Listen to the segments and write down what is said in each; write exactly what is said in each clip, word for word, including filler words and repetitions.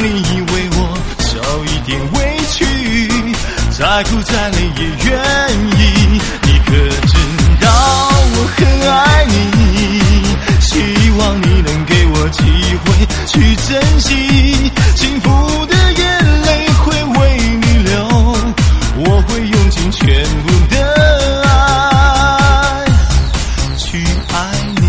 你为我受一点委屈，再苦再累也愿意。你可知道我很爱你，希望你能给我机会去珍惜，幸福的眼泪会为你流，我会用尽全部的爱去爱你。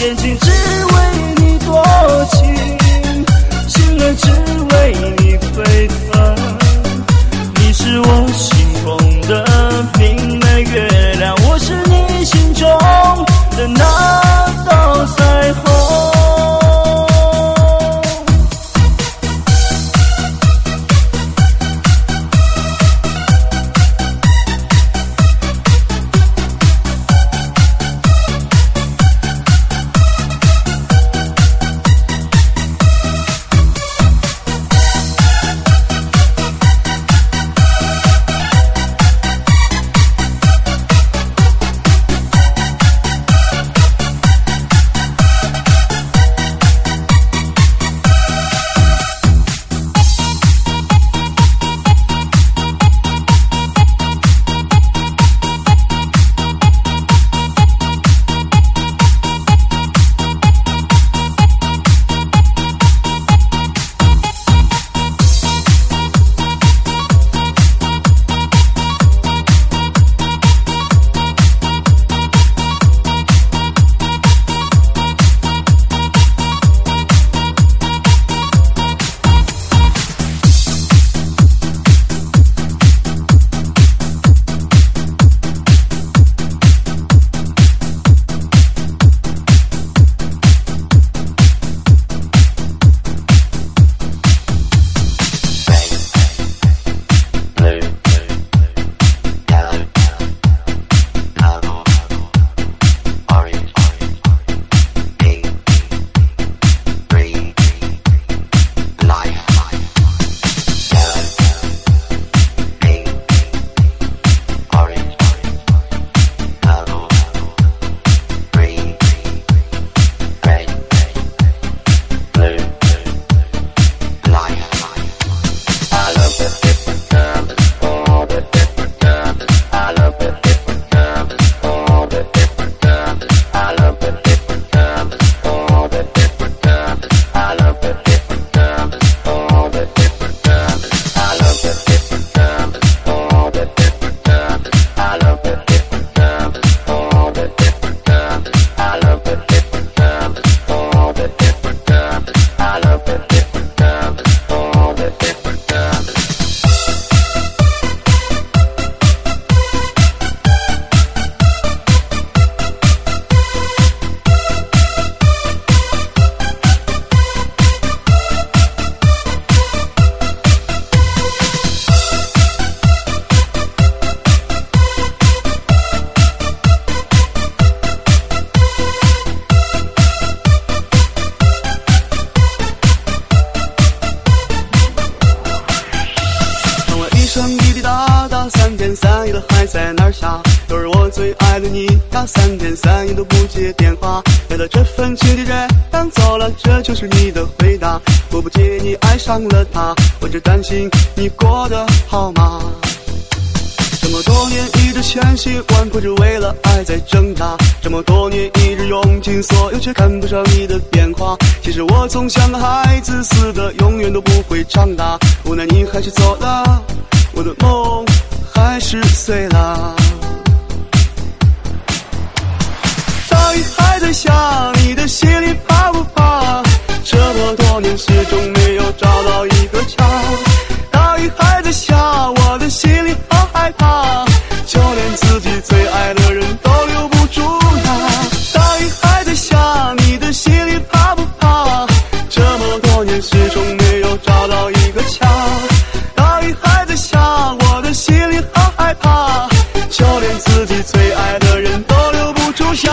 眼睛只为你多情，心儿只为你沸腾。你是我心中的明媚月亮，我是你心中的那道彩虹。 三天三夜都不接电话，为了这份情敌人当走了，这就是你的回答。我不介意你爱上了他，我只担心你过得好吗？这么多年一直千辛万苦，只为了爱在挣扎。这么多年一直用尽所有，却看不上你的变化。其实我总像个孩子似的，永远都不会长大。无奈你还是走了，我的梦还是碎了。大雨还在下，你的心里怕不怕？这么多年始终没有找到一个家。大雨还在下，我的心里好害怕，就连自己最爱的人都留不住他。大雨还在下，你的心里怕不怕？这么多年始终没有找到一个家。大雨还在下，我的心里好害怕，就连自己最爱的人都留不住下。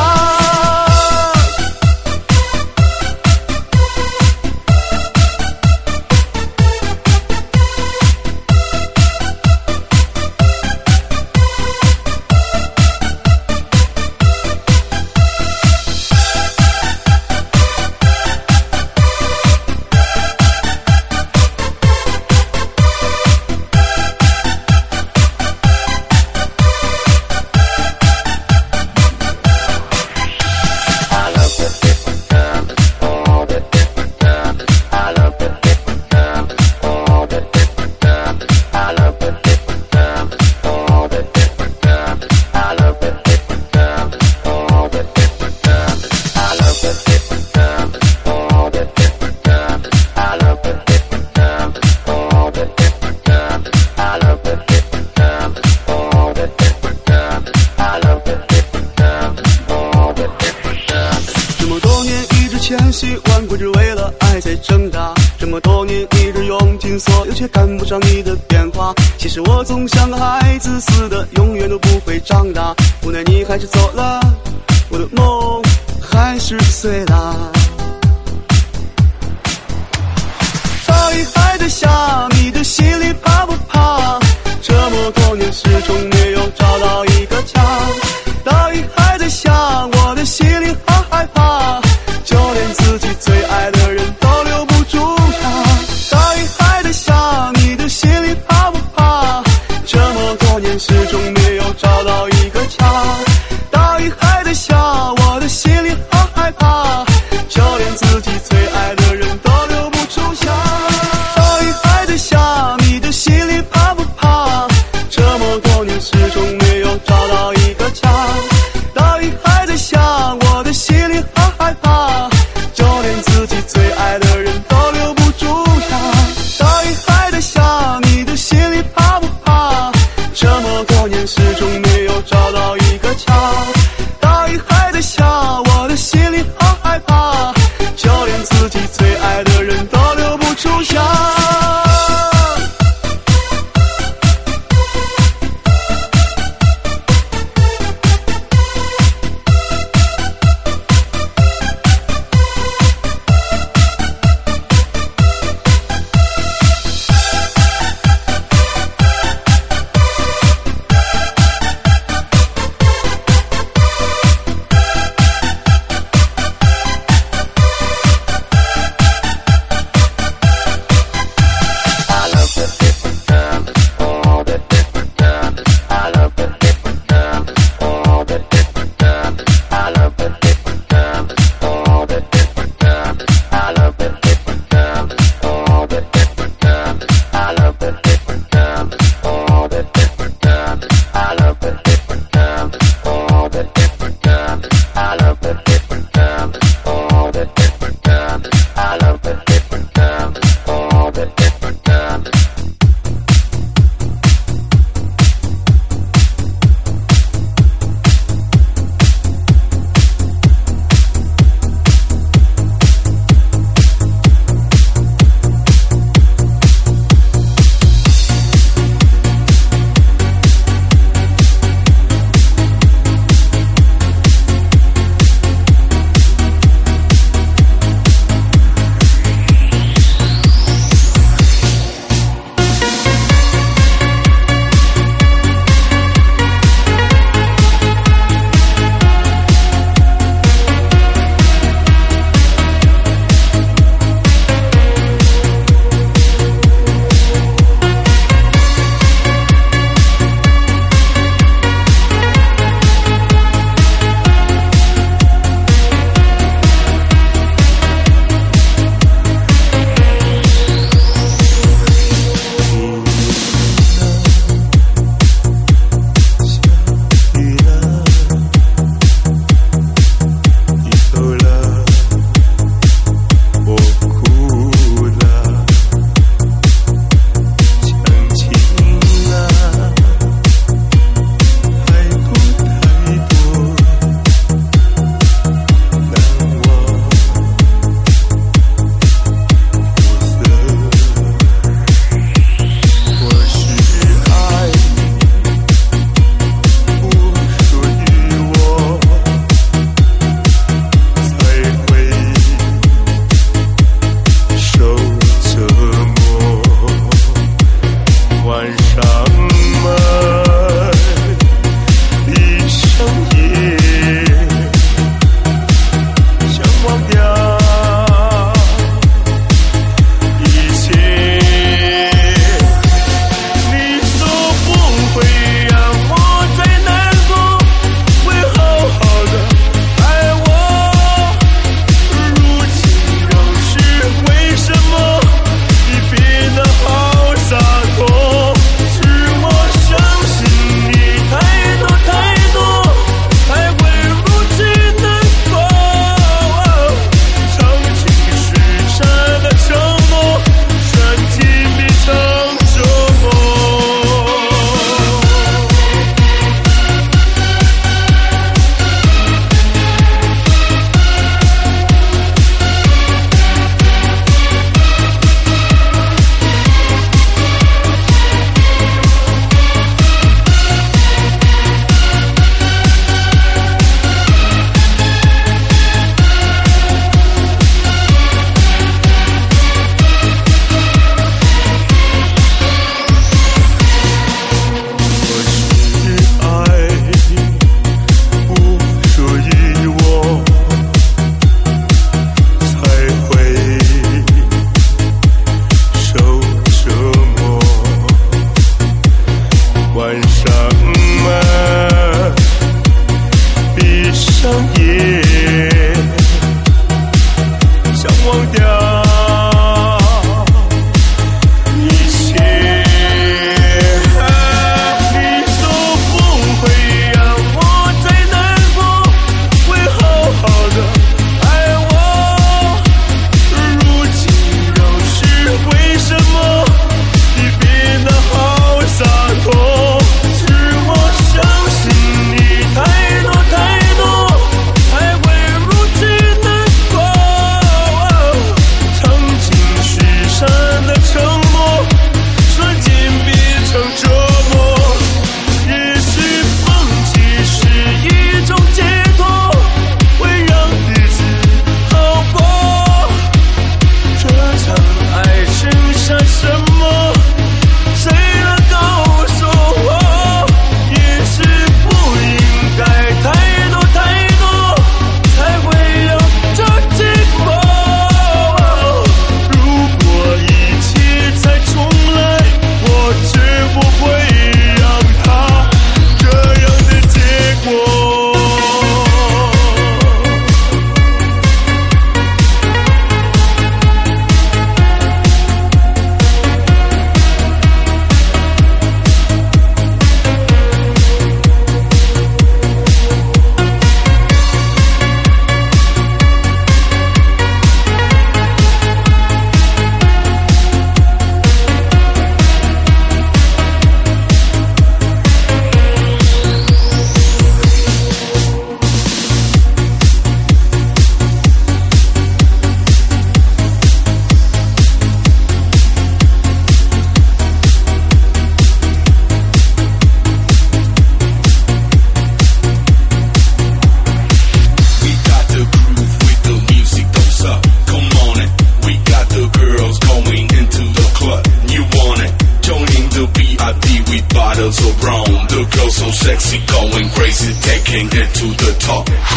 千辛万苦，只为了爱在挣扎。这么多年一直用尽所有，却赶不上你的变化。其实我总像个孩子似的，永远都不会长大。无奈你还是走了，我的梦还是碎了。大雨还在下，你的心里怕不怕？这么多年始终没有找到一个家。大雨还在下，我的心里好害怕，就连自己最爱的人都留不住他。大雨还在下，你的心里怕不怕？这么多年始终没有找到一个家。大雨还在下，我的心里好害怕，就连自己最爱的人都留不住家。大雨还在下，你的心里怕不怕？这么多年始终没有找到一个家。大雨还在下，我的心里好害怕，就连自己最爱的人都留不住呀。大雨还在下，你的心里怕不怕？这么多年始终没有找到一个家。大雨还在下，我的心里好害怕，就连自己最爱的人都留不住呀。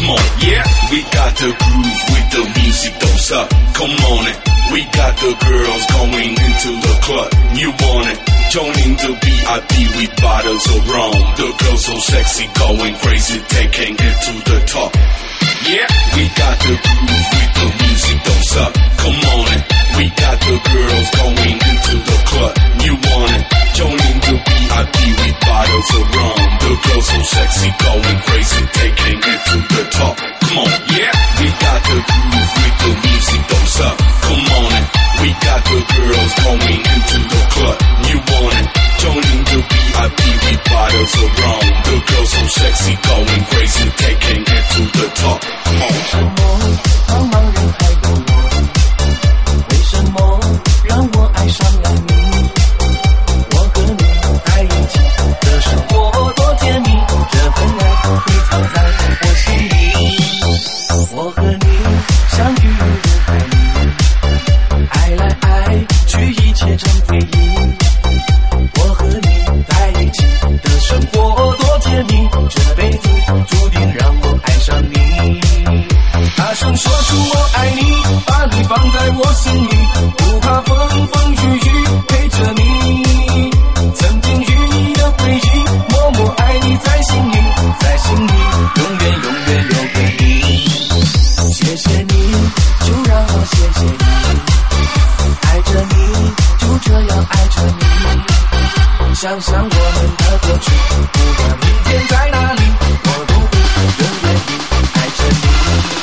Come on, yeah. We got the groove with the music, don't suck. Come on it. We got the girls going into the club. You want it? Joining the V I P with bottles of rum. The girls so sexy, going crazy, they can't get to the top. Yeah, we got the groove with the music, don't suck. Come on it. We got the girls going into the club. You want it? Joining the V I P with bottles of rum. The girls so sexy, going crazy, they can't get to the top. Come on, yeah, we got the groove with the music, don't suck. Come on it. We got the girls going into the club. You want it? Joining the V I P with bottles of rum. The girls so sexy, going crazy, they can't get to the top. Come on. 茫茫人海的我，为什么让我爱上了你？我和你在一起的生活多甜蜜，这份爱会藏在我心里。我和你相遇人海里，爱来爱去一切成回忆。我和你在一起的生活多甜蜜，这辈子注定让我爱上你。大声说出我爱你，把你放在我心里，不怕风风雨雨陪着你。曾经与你的回忆，默默爱你在心里，在心里永远永远留给你。谢谢你，就让我谢谢你，爱着你，就这样爱着你。想想我们的过去，不管明天在哪里，我都会永远爱着你。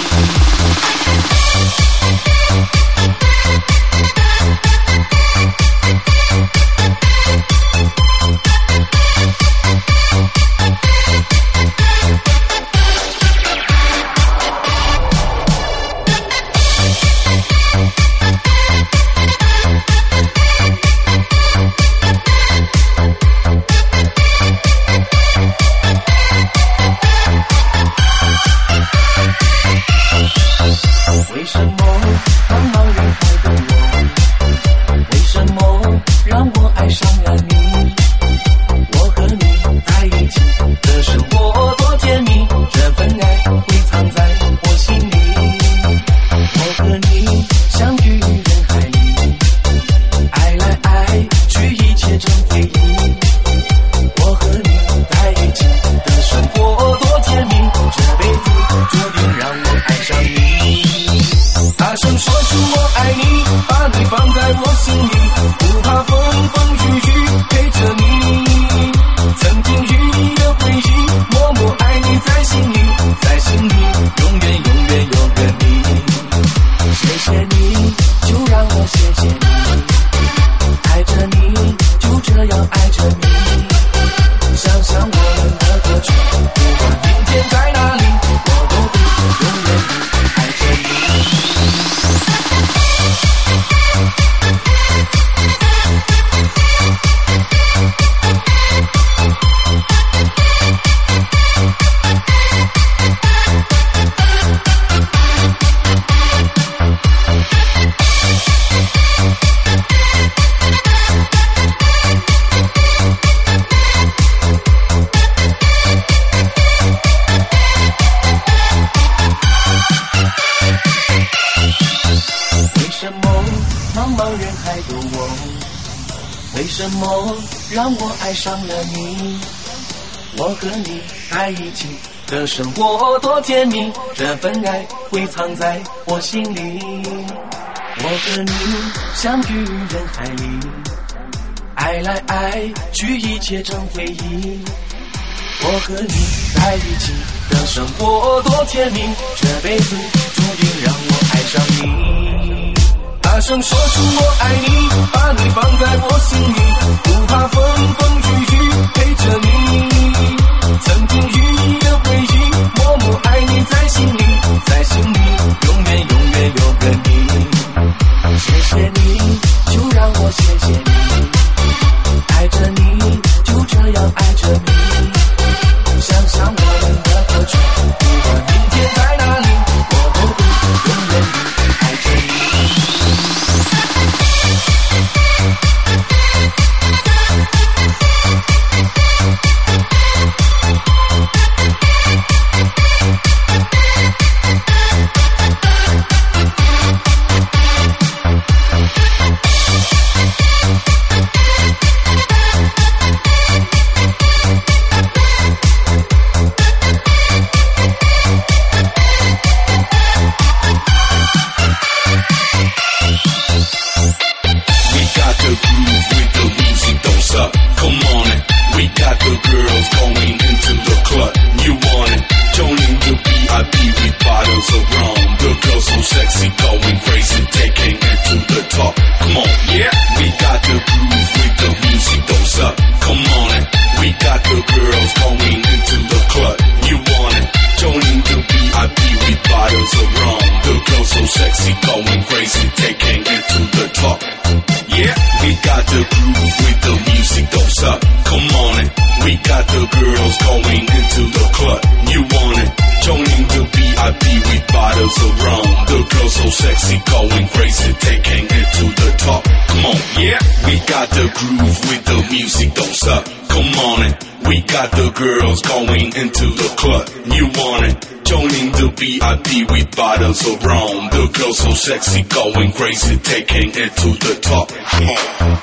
为什么茫茫人海的我，为什么让我爱上了你？我和你在一起的生活多甜蜜，这份爱会藏在我心里。我和你相遇人海里，爱来爱去一切成回忆。我和你在一起的生活多甜蜜，这辈子注定让我爱上你。大声说出我爱你，把你放在我心里，不怕风风雨雨陪着你。曾经与你的回忆，默默爱你在心里，在心里永远永远有个你。谢谢你，就让我谢谢你，爱着你，就这样爱着你。想想我们的过去，不管明天在哪里，我都会永远爱着你。为什么让我爱上了你？我和你在一起的生活多甜蜜，这份爱会藏在我心里。我和你相遇人海里，爱来爱去一切成回忆。我和你在一起的生活多甜蜜，这辈子注定让我爱上你。大声说出我爱你，把你放在我心里，不怕风风雨雨陪着你。曾经与你的回忆，默默爱你在心里，在心里永远永远有个你。谢谢你，就让我谢谢你，爱着你，就这样爱着你。想想我们的过去，不管明天在哪里，我都会永远爱着你。 bottles of rum. The girl so sexy, going crazy, taking it to the top. Come on, yeah, we got the groove with the music, don't stop. Come on it, we got the girls going into the club. You want it? Joining the V I P with bottles of rum. The girl so sexy, going crazy, taking it to the top. Come on.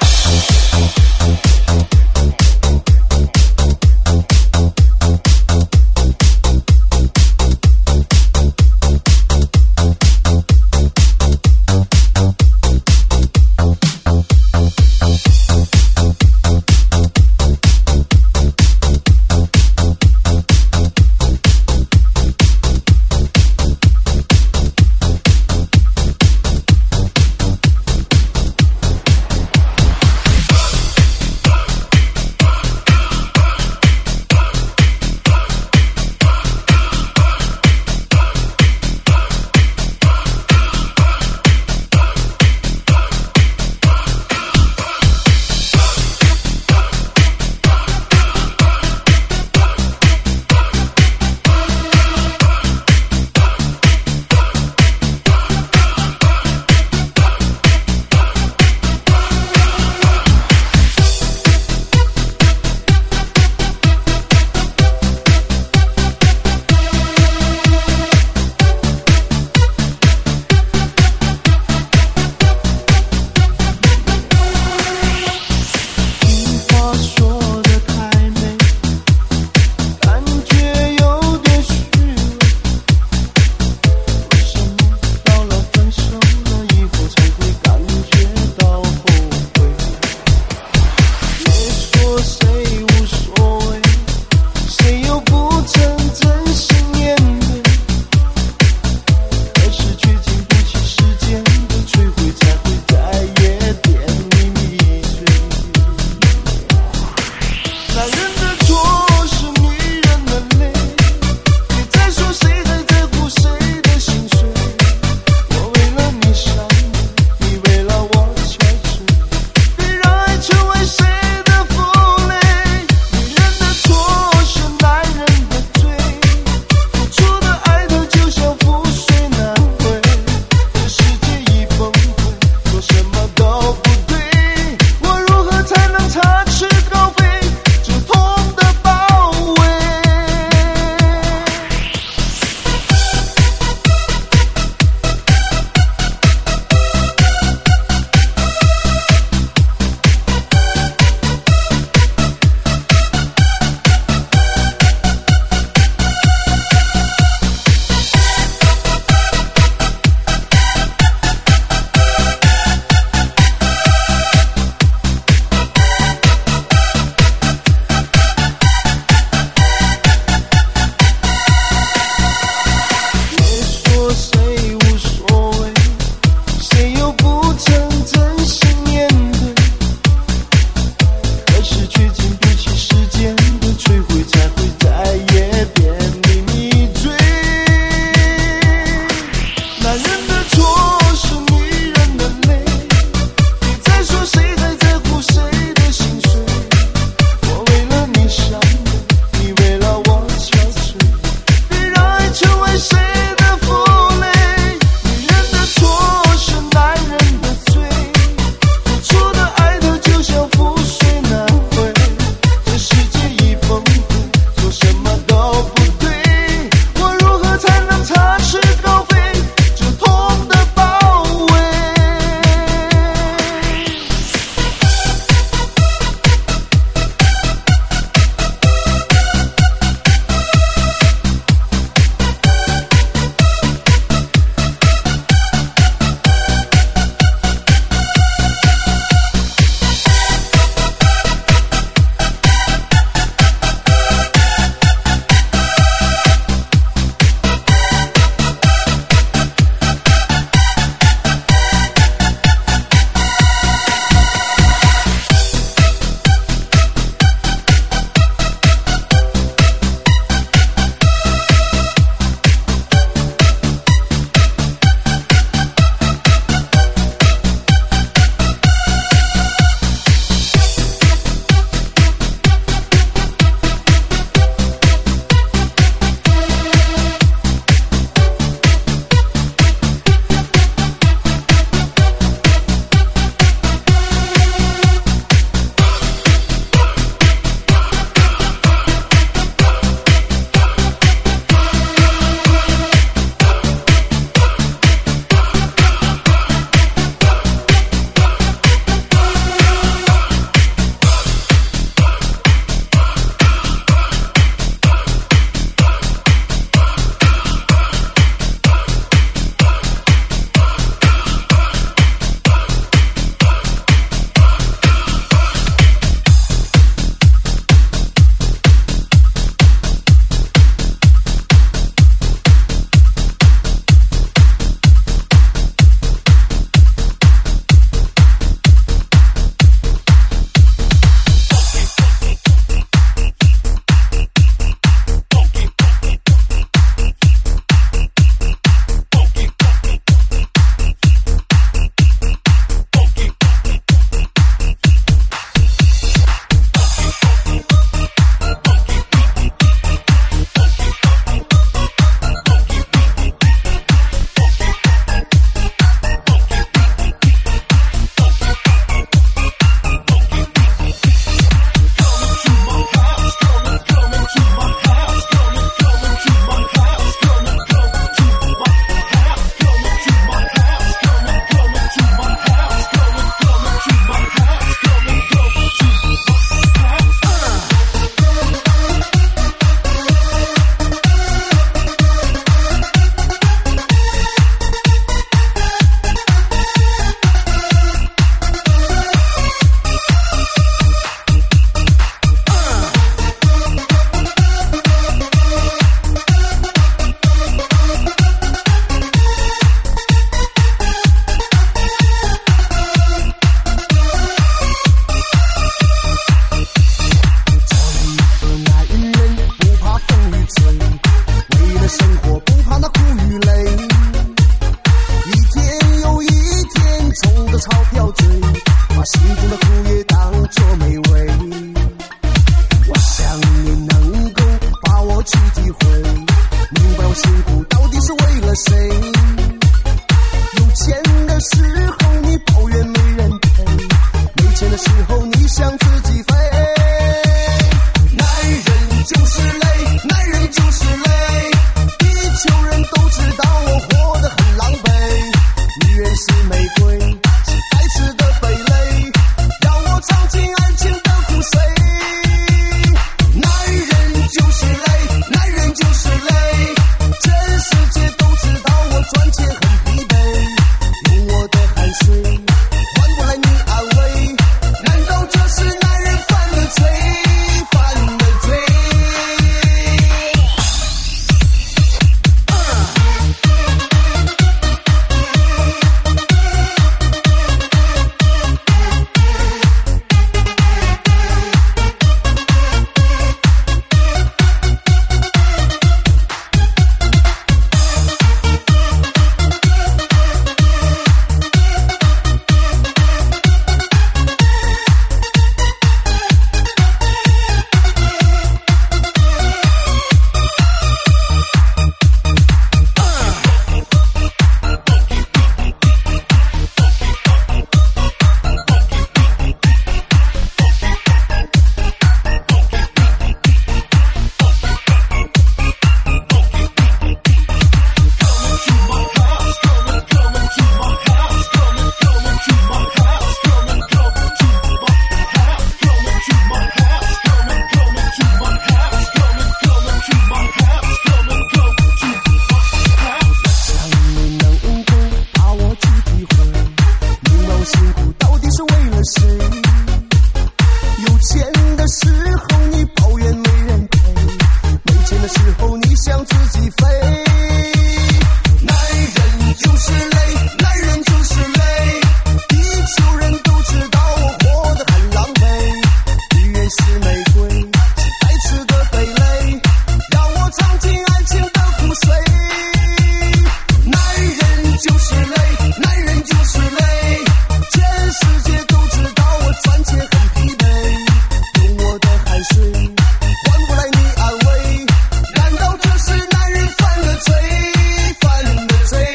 就是累，男人就是累，全世界都知道我赚钱很疲惫，用我的汗水换不来你安慰，难道这是男人犯的罪，犯的罪？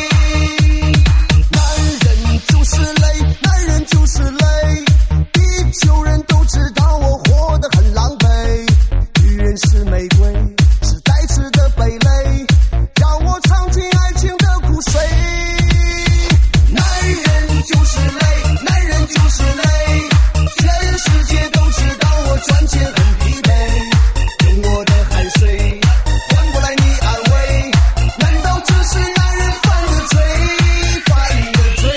男人就是累，男人就是累，地球人都知道我活得很狼狈，女人是玫瑰，是带刺的蓓蕾，让我尝尽爱情的苦水。男人就是累，男人就是累，全世界都知道我赚钱很疲惫，用我的汗水换不来你安慰，难道这是男人犯的罪，犯的罪？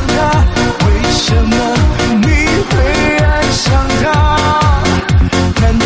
难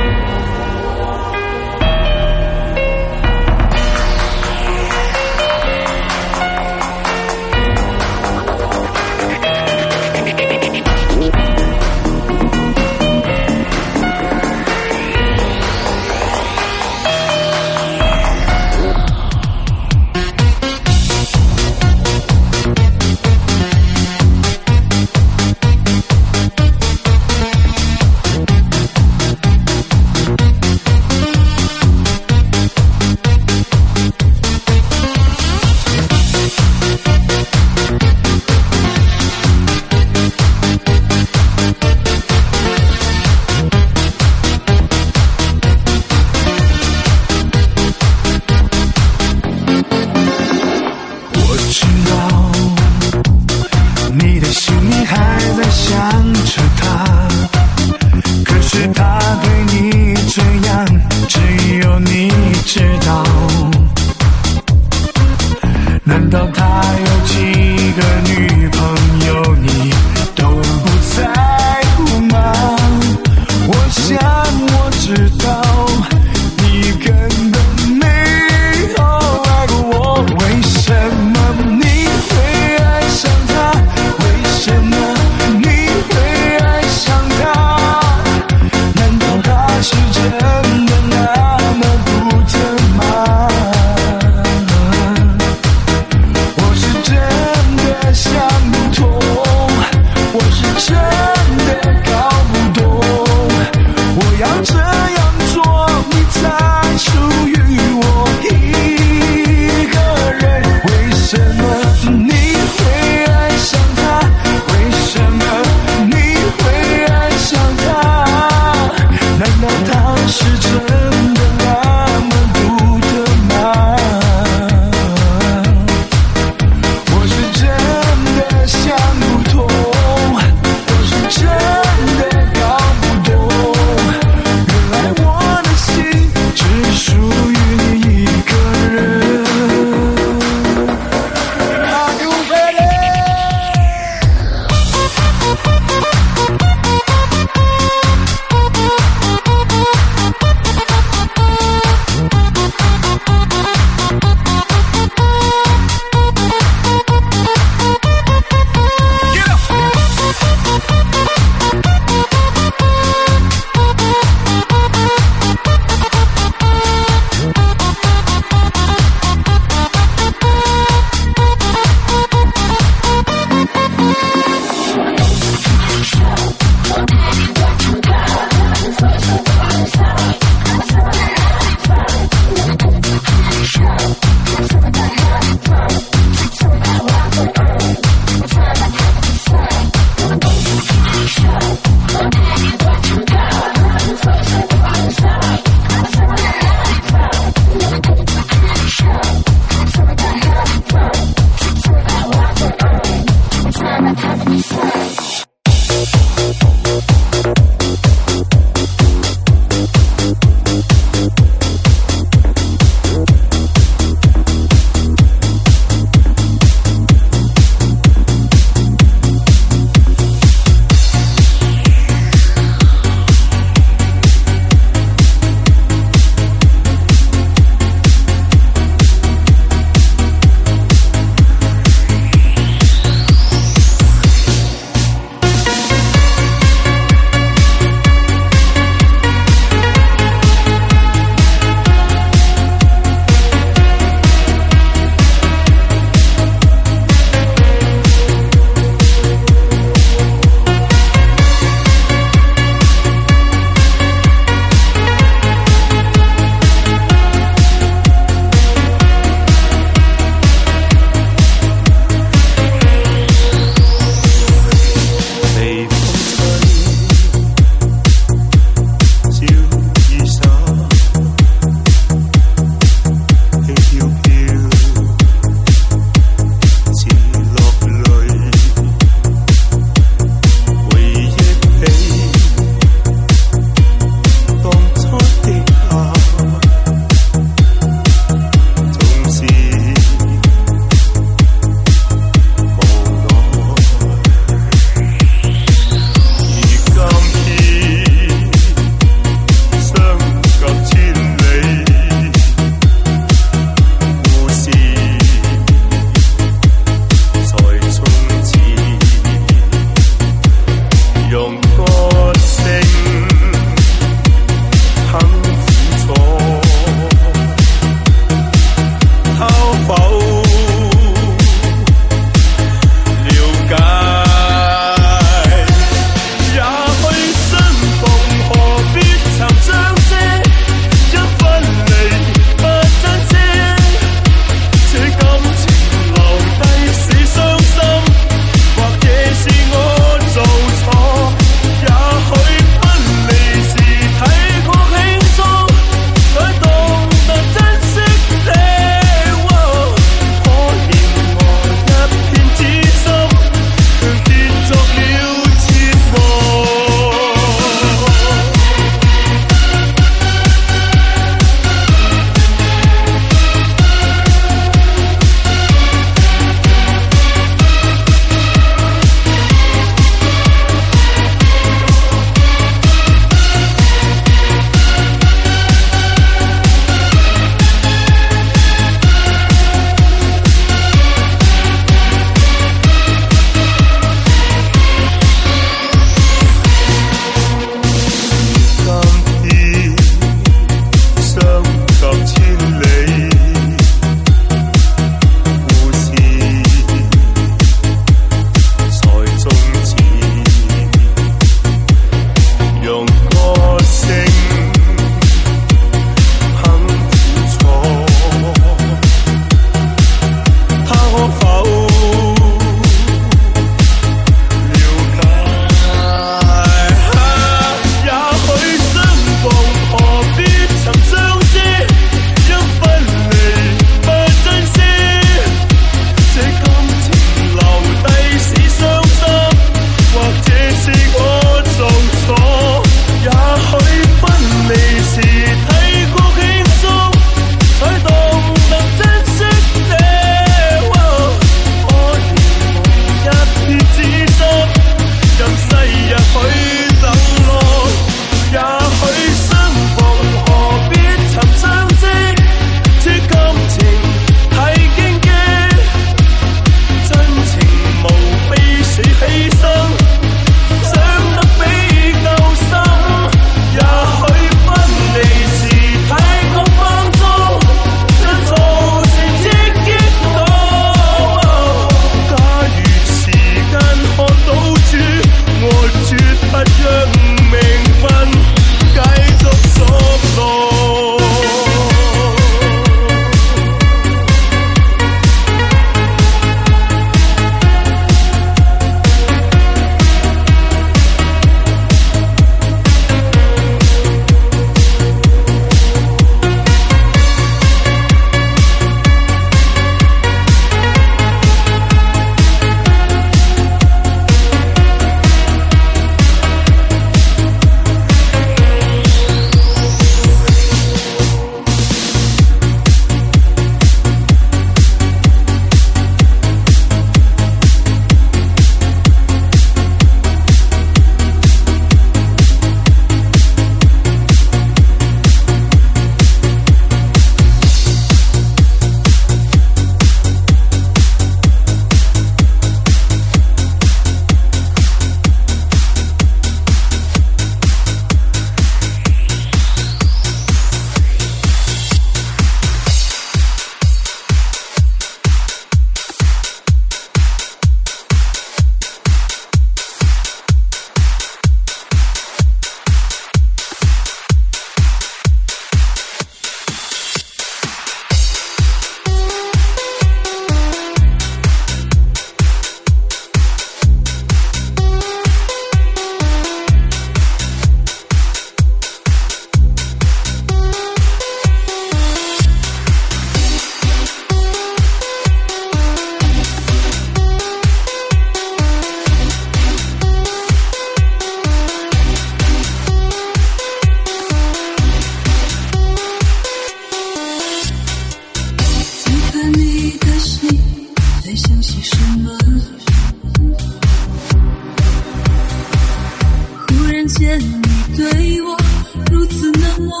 现你对我如此冷漠。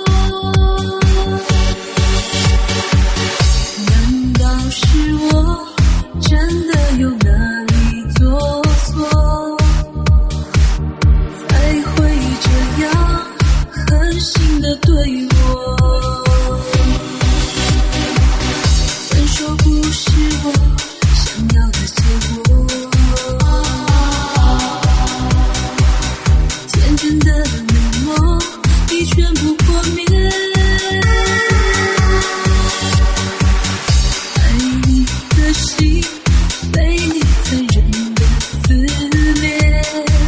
难道是我真的有哪里做错，才会这样狠心的对我？分手不是我想要的结果，天真的美梦已全部破灭。爱你的心被你残忍的撕裂，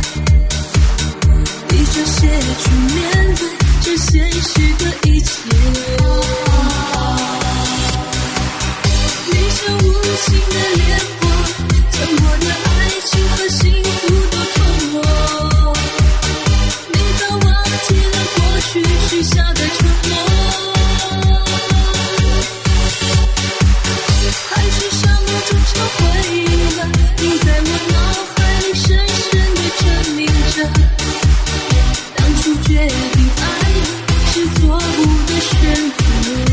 逼着写去面对这现实的一切。你像无情的烈火，将我的爱情和幸福都吞没。你早忘记了过去许下的承诺，还是沙漠中常回忆了你在我脑海里深深地证明着，当初决定爱你是错误的选择。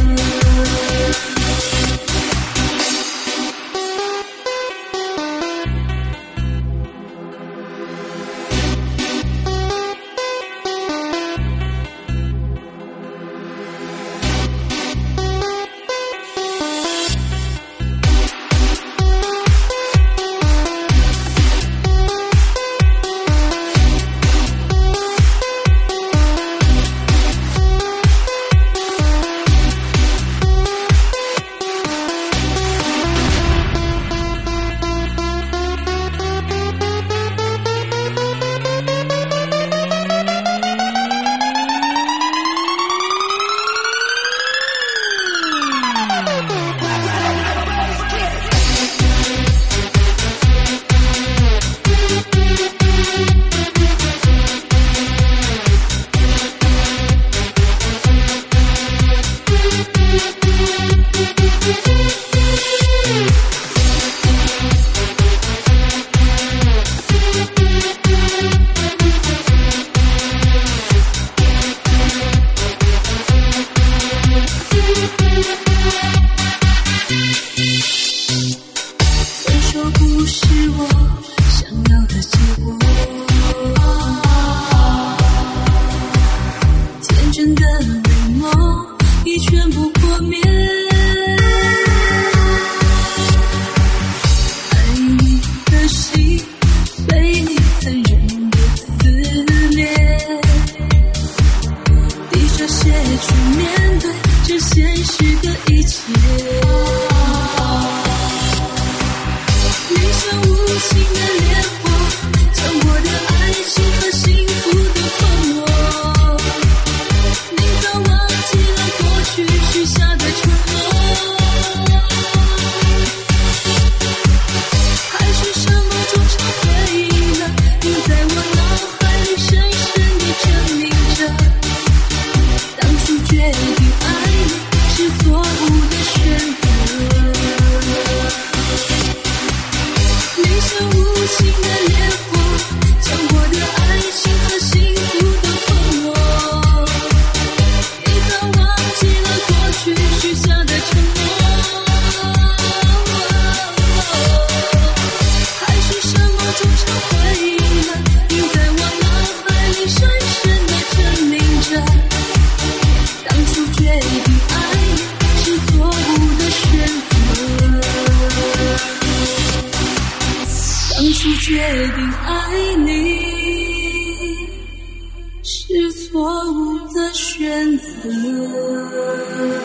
分手不是我想要的结果，天真的美梦已全部破灭。爱你的心被你残忍的撕裂，逼着写去面对这现实的一切。你像无情的烈火，将我的爱情和幸福都吞没。你早忘记了过去许下的承诺，还是沙漠中常回忆了你在我脑海里深深地证明着，当初决定爱你是错误的选择。你像无情的烈火，将我的爱情和幸福都吞没。你早忘记了过去许下的承诺，还是沙漠中常回忆了你在我脑海里深深地证明着，当初决定爱你是错误的选择。当初决定爱你是错误的选择。